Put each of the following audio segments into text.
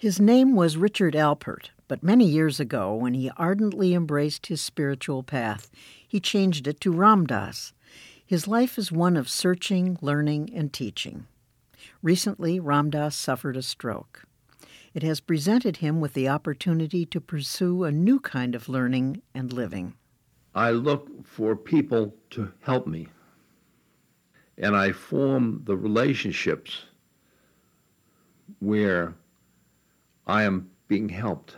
His name was Richard Alpert, but many years ago, when he ardently embraced his spiritual path, he changed it to Ram Dass. His life is one of searching, learning, and teaching. Recently, Ram Dass suffered a stroke. It has presented him with the opportunity to pursue a new kind of learning and living. I look for people to help me, and I form the relationships where I am being helped.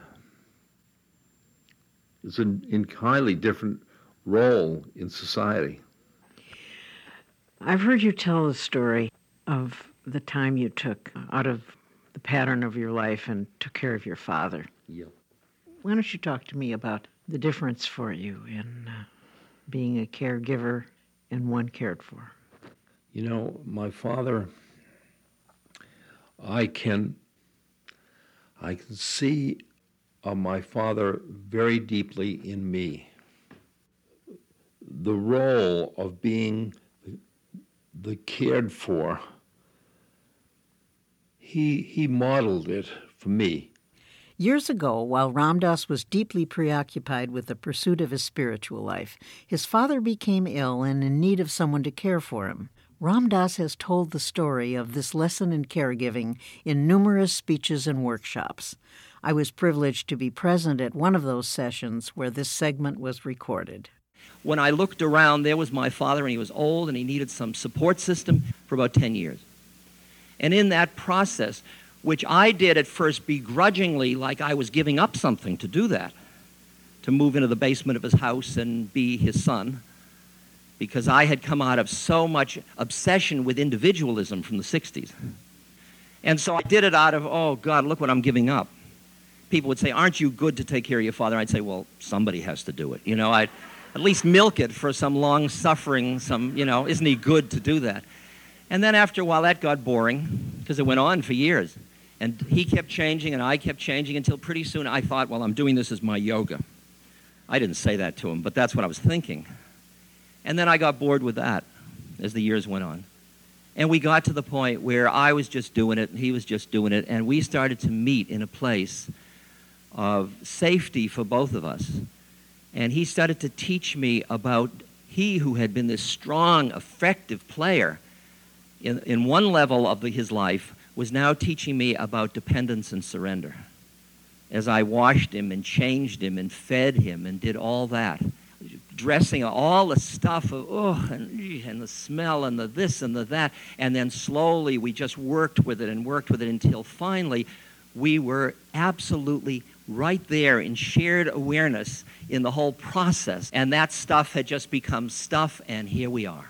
It's an entirely different role in society. I've heard you tell the story of the time you took out of the pattern of your life and took care of your father. Yeah. Why don't you talk to me about the difference for you in being a caregiver and one cared for? You know, my father, I can see my father very deeply in me. The role of being the cared for, he modeled it for me. Years ago, while Ram Dass was deeply preoccupied with the pursuit of his spiritual life, his father became ill and in need of someone to care for him. Ram Dass has told the story of this lesson in caregiving in numerous speeches and workshops. I was privileged to be present at one of those sessions where this segment was recorded. When I looked around, there was my father, and he was old, and he needed some support system for about 10 years. And in that process, which I did at first begrudgingly, like I was giving up something to do that, to move into the basement of his house and be his son, because I had come out of so much obsession with individualism from the 60s. And so I did it out of, oh, God, look what I'm giving up. People would say, aren't you good to take care of your father? I'd say, well, somebody has to do it. You know, I'd at least milk it for some long suffering, isn't he good to do that? And then after a while, that got boring, because it went on for years. And he kept changing, and I kept changing, until pretty soon I thought, well, I'm doing this as my yoga. I didn't say that to him, but that's what I was thinking. And then I got bored with that as the years went on. And we got to the point where I was just doing it, and he was just doing it, and we started to meet in a place of safety for both of us. And he started to teach me about he who had been this strong, effective player in one level of his life was now teaching me about dependence and surrender. As I washed him and changed him and fed him and did all that, dressing all the stuff of, and the smell and the this and the that, and then slowly we just worked with it until finally we were absolutely right there in shared awareness in the whole process. And that stuff had just become stuff, and here we are.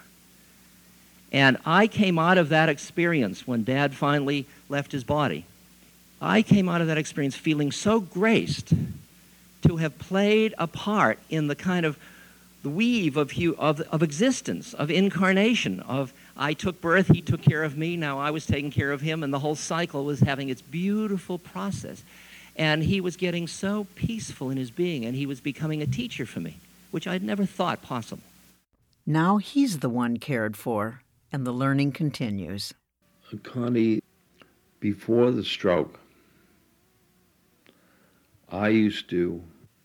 And I came out of that experience when Dad finally left his body. I came out of that experience feeling so graced to have played a part in the kind of the weave of existence, of incarnation, of I took birth, he took care of me, now I was taking care of him, and the whole cycle was having its beautiful process. And he was getting so peaceful in his being, and he was becoming a teacher for me, which I'd never thought possible. Now he's the one cared for, and the learning continues. Connie, before the stroke, I used to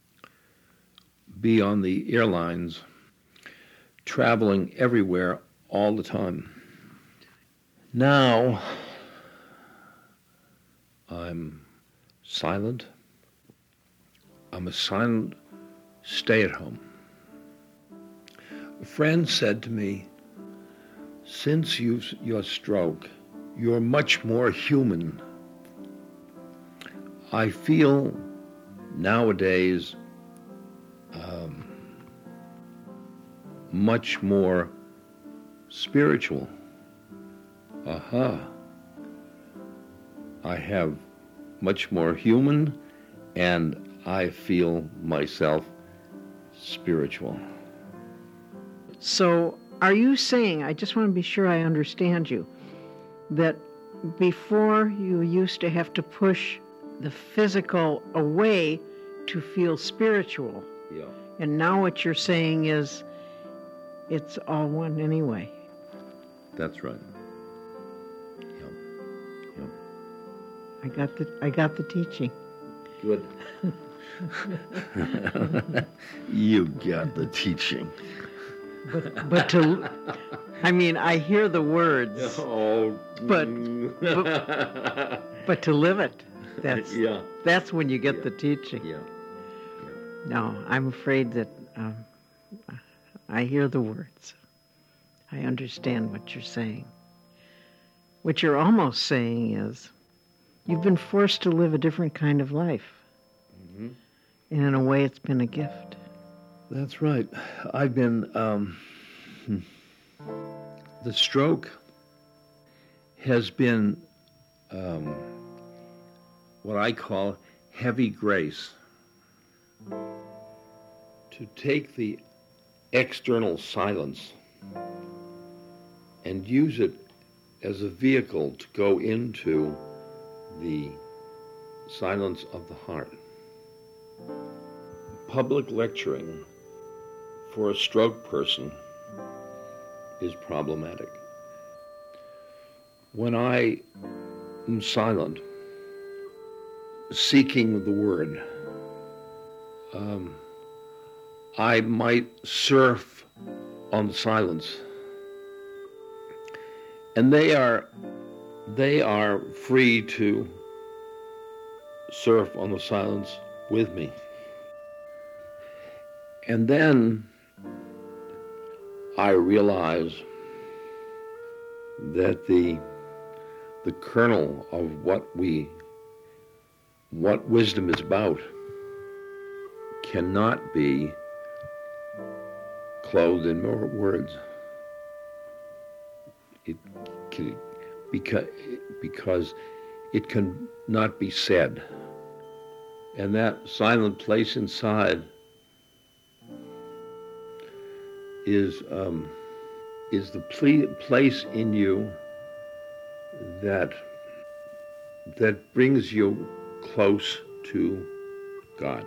be on the airlines, traveling everywhere all the time. Now, I'm silent. I'm a silent stay-at-home. A friend said to me, since your stroke, you're much more human. I feel nowadays much more spiritual. I have much more human, and I feel myself spiritual. So are you saying, I just want to be sure I understand you, that before you used to have to push the physical away to feel spiritual? Yeah. And now what you're saying is it's all one anyway. That's right. I got the teaching. Good. You got the teaching. But I hear the words. Oh. But to live it, Yeah. that's when you get the teaching. Yeah. No, I'm afraid that I hear the words. I understand what you're saying. What you're almost saying is, you've been forced to live a different kind of life. Mm-hmm. And in a way, it's been a gift. That's right. I've been, the stroke has been what I call heavy grace. To take the external silence and use it as a vehicle to go into the silence of the heart. Public lecturing for a stroke person is problematic. When I am silent, seeking the word, I might surf on silence, and they are free to surf on the silence with me. And then I realize that the kernel of what wisdom is about cannot be clothed in more words. Because it can not be said. And that silent place inside is the place in you that brings you close to God.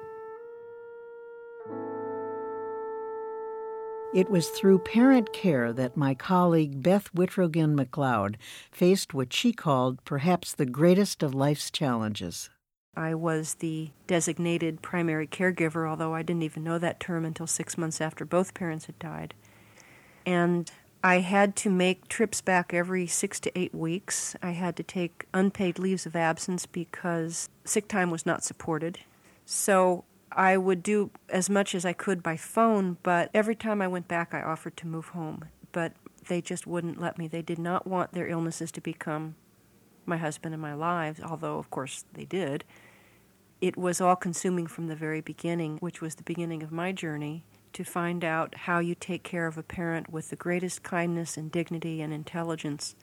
It was through parent care that my colleague Beth Whitrogan McLeod faced what she called perhaps the greatest of life's challenges. I was the designated primary caregiver, although I didn't even know that term until 6 months after both parents had died. And I had to make trips back every 6 to 8 weeks. I had to take unpaid leaves of absence because sick time was not supported. So I would do as much as I could by phone, but every time I went back, I offered to move home. But they just wouldn't let me. They did not want their illnesses to become my husband and my lives, although, of course, they did. It was all-consuming from the very beginning, which was the beginning of my journey, to find out how you take care of a parent with the greatest kindness and dignity and intelligence.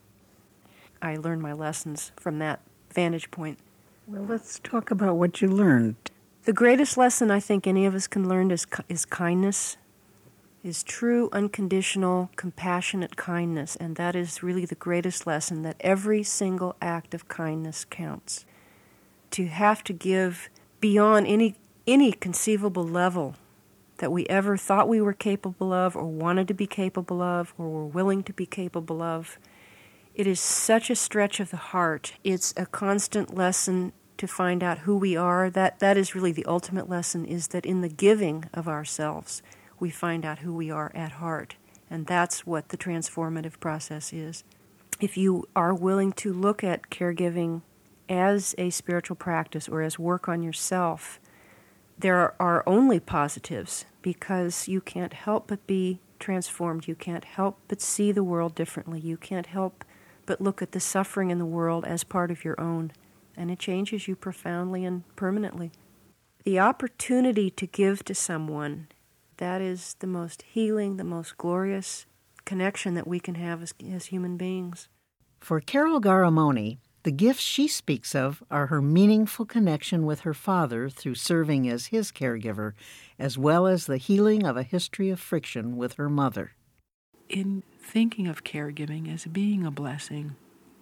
I learned my lessons from that vantage point. Well, let's talk about what you learned. The greatest lesson I think any of us can learn is kindness, is true, unconditional, compassionate kindness, and that is really the greatest lesson, that every single act of kindness counts. To have to give beyond any conceivable level that we ever thought we were capable of or wanted to be capable of or were willing to be capable of, it is such a stretch of the heart. It's a constant lesson to find out who we are. That is really the ultimate lesson, is that in the giving of ourselves, we find out who we are at heart. And that's what the transformative process is. If you are willing to look at caregiving as a spiritual practice or as work on yourself, there are only positives, because you can't help but be transformed. You can't help but see the world differently. You can't help but look at the suffering in the world as part of your own. And it changes you profoundly and permanently. The opportunity to give to someone, that is the most healing, the most glorious connection that we can have as human beings. For Carol Garamoni, the gifts she speaks of are her meaningful connection with her father through serving as his caregiver, as well as the healing of a history of friction with her mother. In thinking of caregiving as being a blessing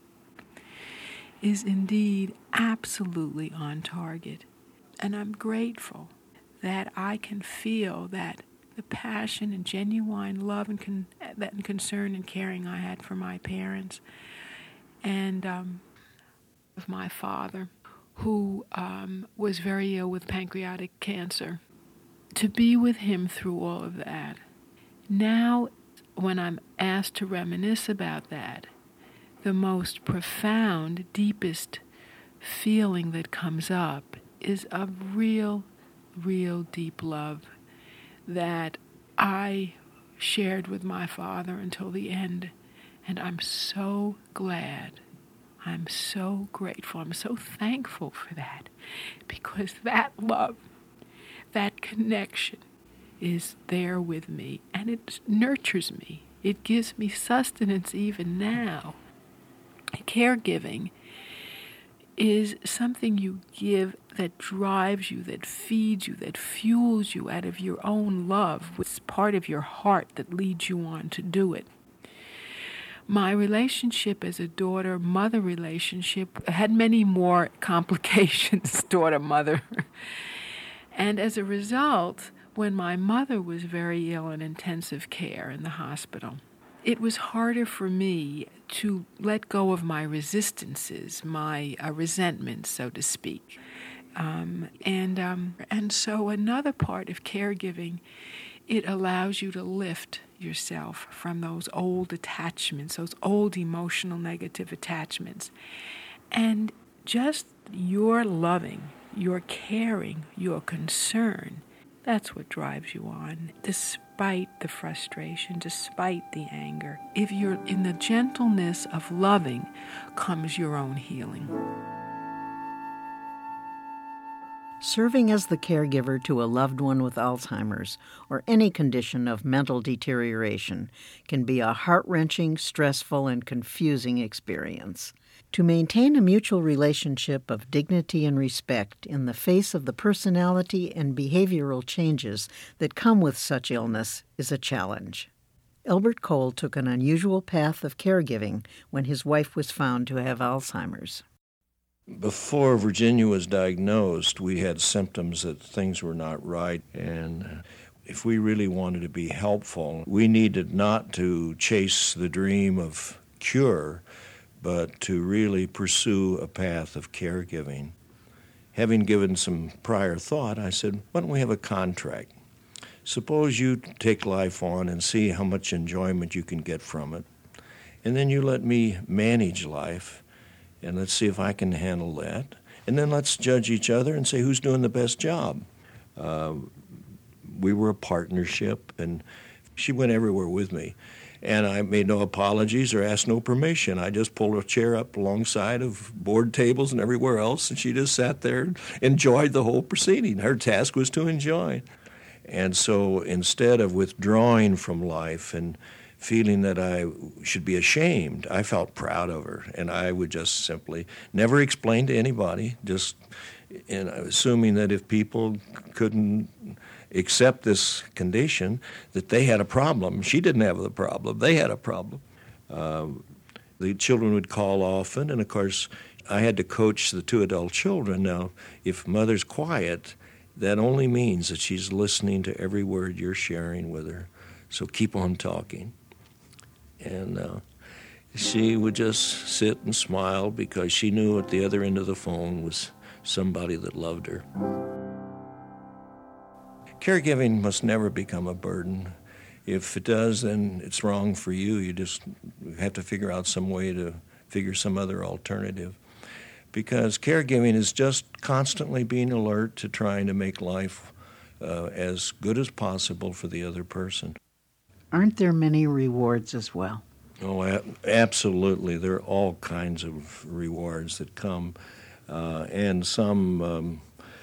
is indeed absolutely on target. And I'm grateful that I can feel that the passion and genuine love and concern and caring I had for my parents, and of my father, who was very ill with pancreatic cancer, to be with him through all of that. Now, when I'm asked to reminisce about that, the most profound, deepest feeling that comes up is a real, real deep love that I shared with my father until the end. And I'm so glad, I'm so grateful, I'm so thankful for that, because that love, that connection is there with me, and it nurtures me. It gives me sustenance even now. Caregiving is something you give that drives you, that feeds you, that fuels you out of your own love. It's part of your heart that leads you on to do it. My relationship as a daughter-mother relationship had many more complications, daughter-mother. And as a result, when my mother was very ill in intensive care in the hospital, it was harder for me to let go of my resistances, my resentments, so to speak. And so another part of caregiving, it allows you to lift yourself from those old attachments, those old emotional negative attachments. And just your loving, your caring, your concern, that's what drives you on, despite the frustration, despite the anger. If you're in the gentleness of loving, comes your own healing. Serving as the caregiver to a loved one with Alzheimer's or any condition of mental deterioration can be a heart-wrenching, stressful, and confusing experience. To maintain a mutual relationship of dignity and respect in the face of the personality and behavioral changes that come with such illness is a challenge. Elbert Cole took an unusual path of caregiving when his wife was found to have Alzheimer's. Before Virginia was diagnosed, we had symptoms that things were not right, and if we really wanted to be helpful, we needed not to chase the dream of cure, but to really pursue a path of caregiving. Having given some prior thought, I said, why don't we have a contract? Suppose you take life on and see how much enjoyment you can get from it, and then you let me manage life, and let's see if I can handle that. And then let's judge each other and say who's doing the best job. We were a partnership, and she went everywhere with me. And I made no apologies or asked no permission. I just pulled a chair up alongside of board tables and everywhere else, and she just sat there and enjoyed the whole proceeding. Her task was to enjoy. And so instead of withdrawing from life and feeling that I should be ashamed, I felt proud of her. And I would just simply never explain to anybody, just assuming that if people couldn't accept this condition, that they had a problem. She didn't have the problem. They had a problem. The children would call often, and of course, I had to coach the two adult children. Now, if mother's quiet, that only means that she's listening to every word you're sharing with her. So keep on talking. And she would just sit and smile because she knew at the other end of the phone was somebody that loved her. Caregiving must never become a burden. If it does, then it's wrong for you. You just have to figure out some way to figure some other alternative. Because caregiving is just constantly being alert to trying to make life as good as possible for the other person. Aren't there many rewards as well? Oh, absolutely. There are all kinds of rewards that come, and some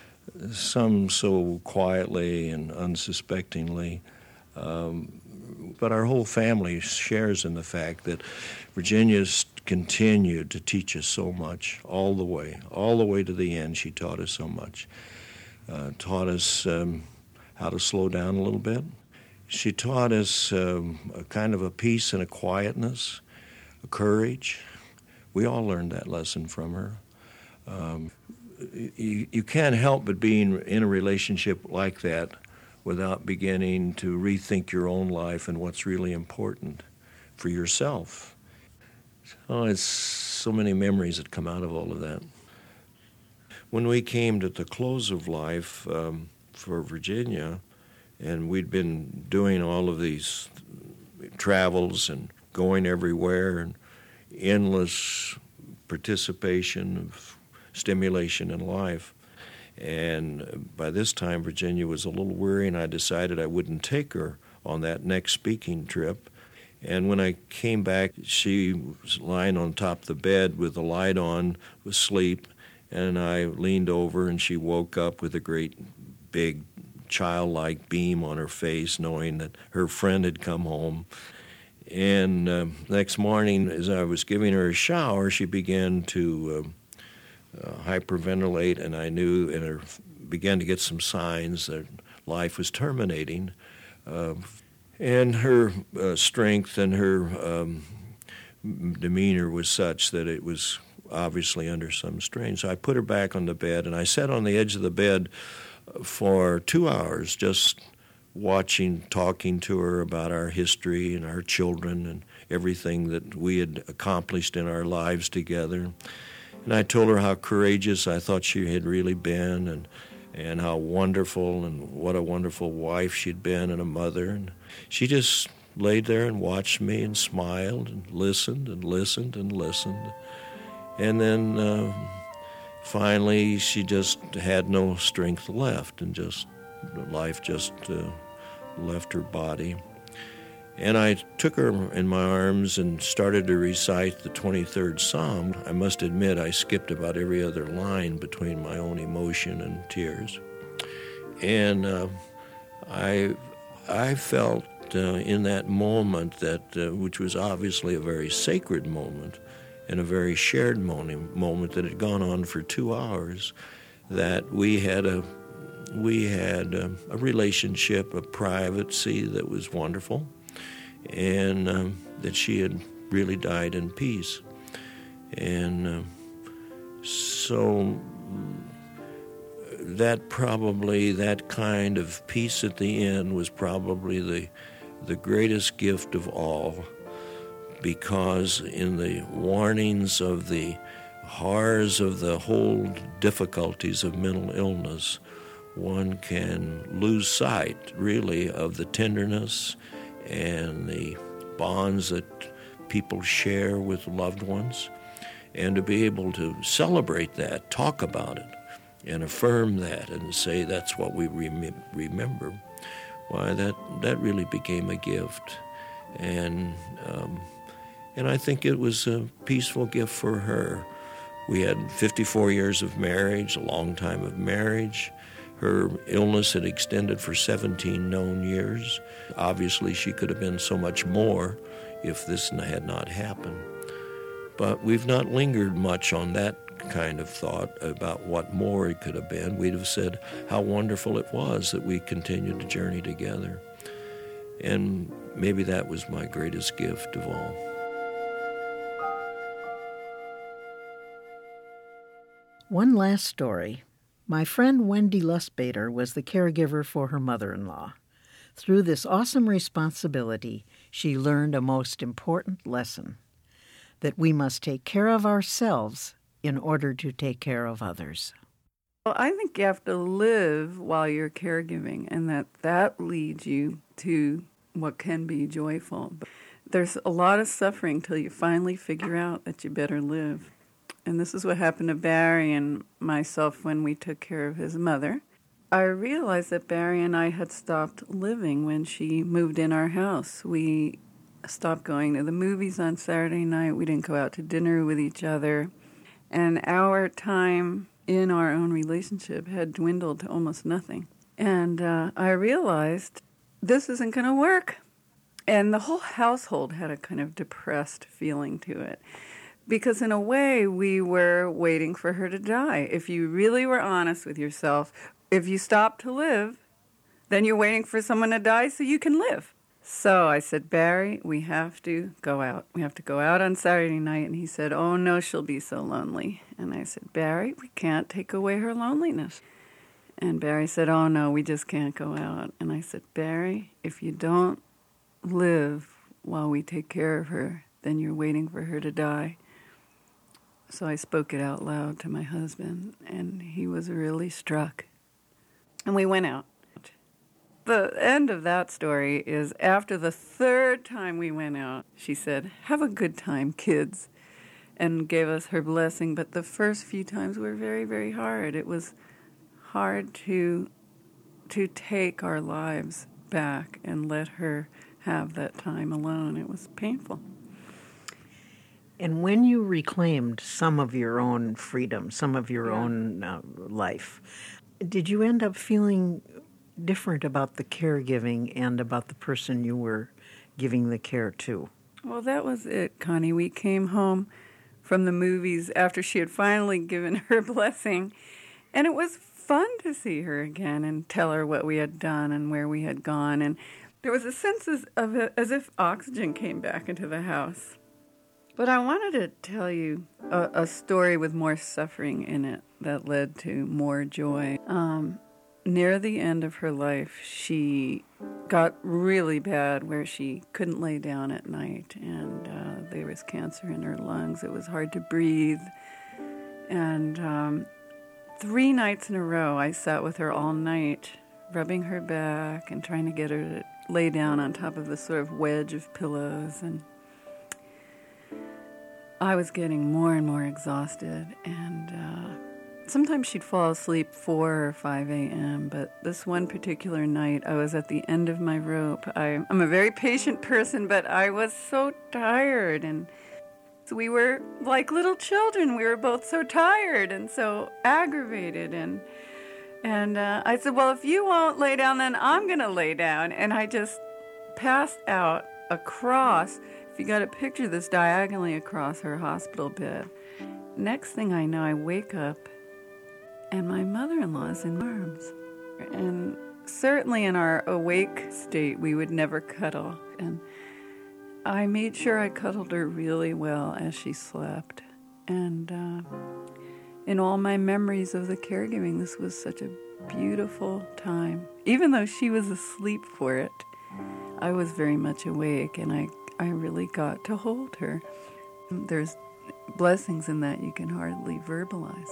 so quietly and unsuspectingly. But our whole family shares in the fact that Virginia's continued to teach us so much all the way to the end. She taught us so much. Taught us how to slow down a little bit. She taught us a kind of a peace and a quietness, a courage. We all learned that lesson from her. You can't help but being in a relationship like that without beginning to rethink your own life and what's really important for yourself. Oh, it's so many memories that come out of all of that. When we came to the close of life for Virginia, and we'd been doing all of these travels and going everywhere and endless participation of stimulation in life. And by this time, Virginia was a little weary, and I decided I wouldn't take her on that next speaking trip. And when I came back, she was lying on top of the bed with the light on, asleep, and I leaned over, and she woke up with a great big childlike beam on her face, knowing that her friend had come home. And next morning, as I was giving her a shower, she began to hyperventilate, and I knew, and began to get some signs that life was terminating. And her strength and her demeanor was such that it was obviously under some strain. So I put her back on the bed, and I sat on the edge of the bed for 2 hours just watching, talking to her about our history and our children and everything that we had accomplished in our lives together. And I told her how courageous I thought she had really been, and how wonderful and what a wonderful wife she'd been and a mother. And she just laid there and watched me and smiled and listened and listened and listened. And then finally she just had no strength left, and just life just left her body. And I took her in my arms and started to recite the 23rd Psalm. I must admit I skipped about every other line between my own emotion and tears. And I felt in that moment that, which was obviously a very sacred moment and a very shared moment that had gone on for 2 hours, that we had a relationship, a privacy that was wonderful, and that she had really died in peace. And so that kind of peace at the end was probably the greatest gift of all, because in the warnings of the horrors of the whole difficulties of mental illness, one can lose sight, really, of the tenderness and the bonds that people share with loved ones, and to be able to celebrate that, talk about it, and affirm that, and say that's what we remember. Why, that really became a gift, and I think it was a peaceful gift for her. We had 54 years of marriage, a long time of marriage. Her illness had extended for 17 known years. Obviously, she could have been so much more if this had not happened. But we've not lingered much on that kind of thought about what more it could have been. We'd have said how wonderful it was that we continued to journey together. And maybe that was my greatest gift of all. One last story. My friend Wendy Lustbader was the caregiver for her mother-in-law. Through this awesome responsibility, she learned a most important lesson, that we must take care of ourselves in order to take care of others. Well, I think you have to live while you're caregiving, and that leads you to what can be joyful. But there's a lot of suffering till you finally figure out that you better live. And this is what happened to Barry and myself when we took care of his mother. I realized that Barry and I had stopped living when she moved in our house. We stopped going to the movies on Saturday night. We didn't go out to dinner with each other. And our time in our own relationship had dwindled to almost nothing. And I realized this isn't going to work. And the whole household had a kind of depressed feeling to it. Because in a way, we were waiting for her to die. If you really were honest with yourself, if you stop to live, then you're waiting for someone to die so you can live. So I said, Barry, we have to go out. We have to go out on Saturday night. And he said, oh, no, she'll be so lonely. And I said, Barry, we can't take away her loneliness. And Barry said, oh, no, we just can't go out. And I said, Barry, if you don't live while we take care of her, then you're waiting for her to die. So I spoke it out loud to my husband, and he was really struck. And we went out. The end of that story is after the third time we went out, she said, "Have a good time, kids," and gave us her blessing. But the first few times were very, very hard. It was hard to take our lives back and let her have that time alone. It was painful. And when you reclaimed some of your own freedom, some of your own life, did you end up feeling different about the caregiving and about the person you were giving the care to? Well, that was it, Connie. We came home from the movies after she had finally given her blessing, and it was fun to see her again and tell her what we had done and where we had gone. And there was a sense as if oxygen came back into the house. But I wanted to tell you a story with more suffering in it that led to more joy. Near the end of her life, she got really bad where she couldn't lay down at night, and there was cancer in her lungs. It was hard to breathe. And 3 nights in a row, I sat with her all night, rubbing her back and trying to get her to lay down on top of this sort of wedge of pillows. And I was getting more and more exhausted, and sometimes she'd fall asleep 4 or 5 a.m., but this one particular night, I was at the end of my rope. I'm a very patient person, but I was so tired, and we were like little children. We were both so tired and so aggravated, and I said, "Well, if you won't lay down, then I'm going to lay down," and I just passed out across. If you got to picture this diagonally across her hospital bed. Next thing I know, I wake up, and my mother-in-law's in my arms. And certainly in our awake state, we would never cuddle. And I made sure I cuddled her really well as she slept. And in all my memories of the caregiving, this was such a beautiful time. Even though she was asleep for it, I was very much awake, and I really got to hold her. There's blessings in that you can hardly verbalize.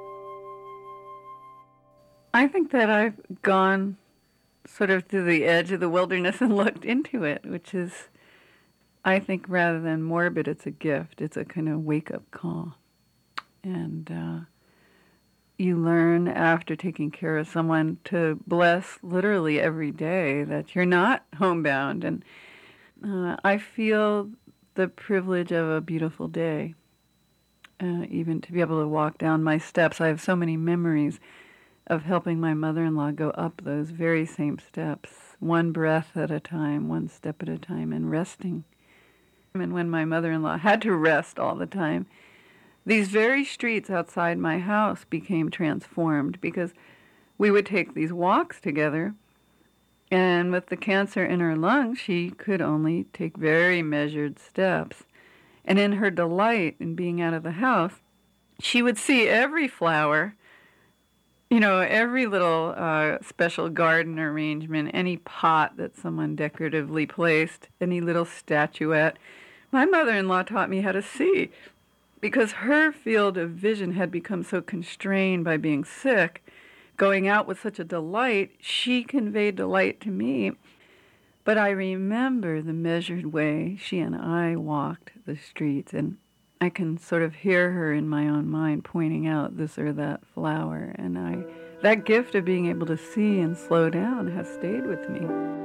I think that I've gone sort of to the edge of the wilderness and looked into it, which is, I think, rather than morbid, it's a gift. It's a kind of wake-up call. And you learn after taking care of someone to bless literally every day that you're not homebound. And I feel the privilege of a beautiful day, even to be able to walk down my steps. I have so many memories of helping my mother-in-law go up those very same steps, one breath at a time, one step at a time, and resting. And when my mother-in-law had to rest all the time, these very streets outside my house became transformed because we would take these walks together, and with the cancer in her lungs, she could only take very measured steps. And in her delight in being out of the house, she would see every flower, every little special garden arrangement, any pot that someone decoratively placed, any little statuette. My mother-in-law taught me how to see, because her field of vision had become so constrained by being sick. Going out with such a delight, she conveyed delight to me. But I remember the measured way she and I walked the streets, and I can sort of hear her in my own mind pointing out this or that flower, and that gift of being able to see and slow down has stayed with me.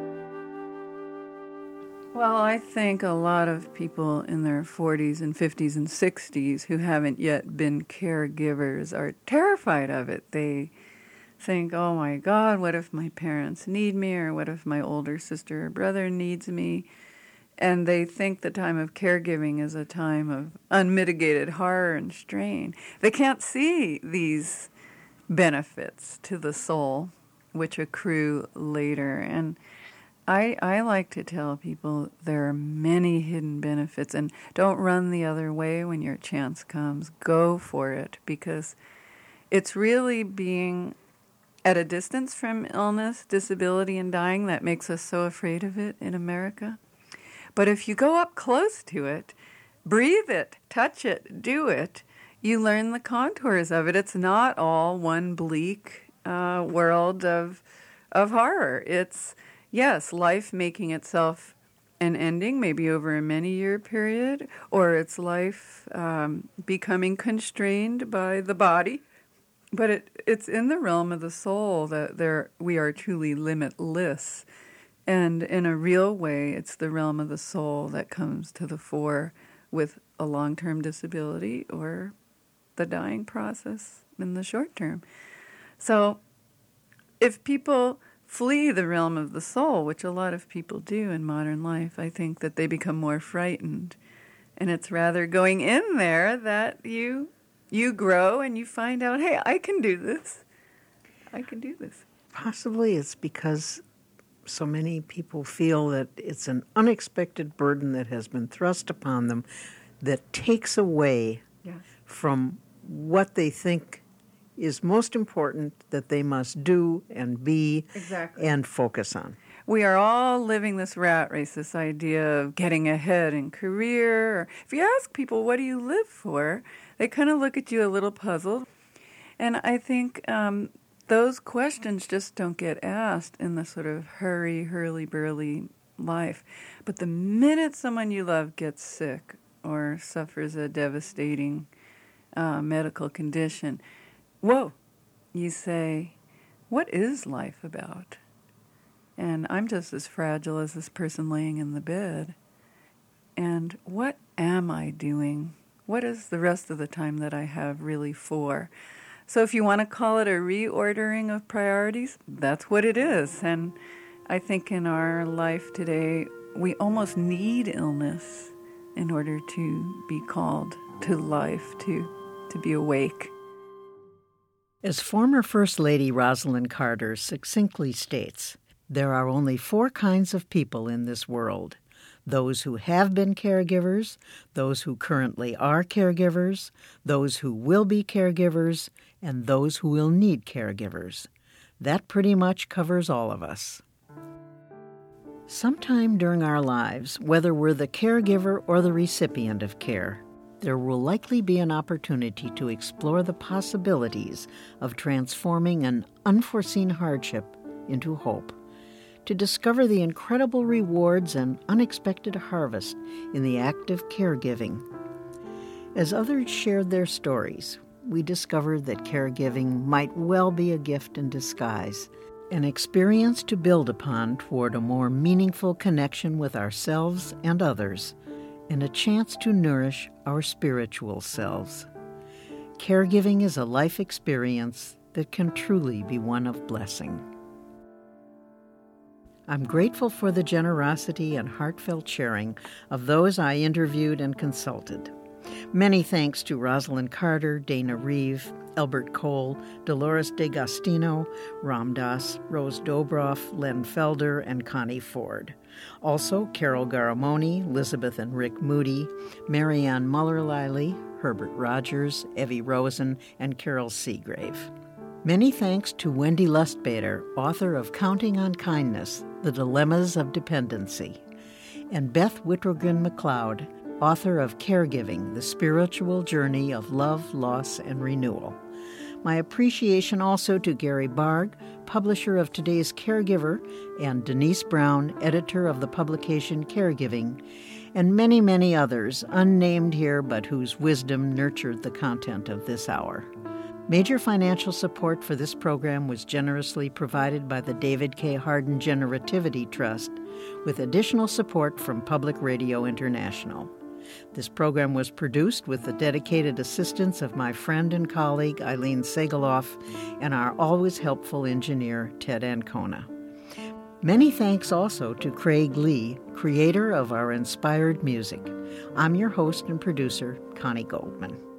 Well, I think a lot of people in their 40s and 50s and 60s who haven't yet been caregivers are terrified of it. They think, oh my God, what if my parents need me, or what if my older sister or brother needs me? And they think the time of caregiving is a time of unmitigated horror and strain. They can't see these benefits to the soul, which accrue later. And I like to tell people there are many hidden benefits, and don't run the other way when your chance comes. Go for it, because it's really being at a distance from illness, disability, and dying that makes us so afraid of it in America. But if you go up close to it, breathe it, touch it, do it, you learn the contours of it. It's not all one bleak world of horror. It's, yes, life making itself an ending, maybe over a many-year period, or it's life becoming constrained by the body. But it's in the realm of the soul that we are truly limitless. And in a real way, it's the realm of the soul that comes to the fore with a long-term disability or the dying process in the short term. So if people flee the realm of the soul, which a lot of people do in modern life, I think that they become more frightened. And it's rather going in there that you grow and you find out, hey, I can do this. I can do this. Possibly it's because so many people feel that it's an unexpected burden that has been thrust upon them that takes away from what they think is most important that they must do and be and focus on. We are all living this rat race, this idea of getting ahead in career. If you ask people, what do you live for? They kind of look at you a little puzzled. And I think those questions just don't get asked in the sort of hurly-burly life. But the minute someone you love gets sick or suffers a devastating medical condition, whoa, you say, what is life about? And I'm just as fragile as this person laying in the bed. And what am I doing? What is the rest of the time that I have really for? So if you want to call it a reordering of priorities, that's what it is. And I think in our life today, we almost need illness in order to be called to life, to be awake. As former First Lady Rosalynn Carter succinctly states, there are only 4 kinds of people in this world: those who have been caregivers, those who currently are caregivers, those who will be caregivers, and those who will need caregivers. That pretty much covers all of us. Sometime during our lives, whether we're the caregiver or the recipient of care, there will likely be an opportunity to explore the possibilities of transforming an unforeseen hardship into hope, to discover the incredible rewards and unexpected harvest in the act of caregiving. As others shared their stories, we discovered that caregiving might well be a gift in disguise, an experience to build upon toward a more meaningful connection with ourselves and others, and a chance to nourish our spiritual selves. Caregiving is a life experience that can truly be one of blessing. I'm grateful for the generosity and heartfelt sharing of those I interviewed and consulted. Many thanks to Rosalynn Carter, Dana Reeve, Albert Cole, Dolores DeGastino, Ram Dass, Rose Dobroff, Len Felder, and Connie Ford. Also, Carol Garamoni, Elizabeth and Rick Moody, Marianne Muller-Liley, Herbert Rogers, Evie Rosen, and Carol Seagrave. Many thanks to Wendy Lustbader, author of Counting on Kindness, The Dilemmas of Dependency, and Beth Whittergren McLeod, author of Caregiving, The Spiritual Journey of Love, Loss, and Renewal. My appreciation also to Gary Barg, publisher of today's Caregiver, and Denise Brown, editor of the publication Caregiving, and many, many others unnamed here but whose wisdom nurtured the content of this hour. Major financial support for this program was generously provided by the David K. Hardin Generativity Trust, with additional support from Public Radio International. This program was produced with the dedicated assistance of my friend and colleague Eileen Segaloff and our always helpful engineer Ted Ancona. Many thanks also to Craig Lee, creator of our inspired music. I'm your host and producer, Connie Goldman.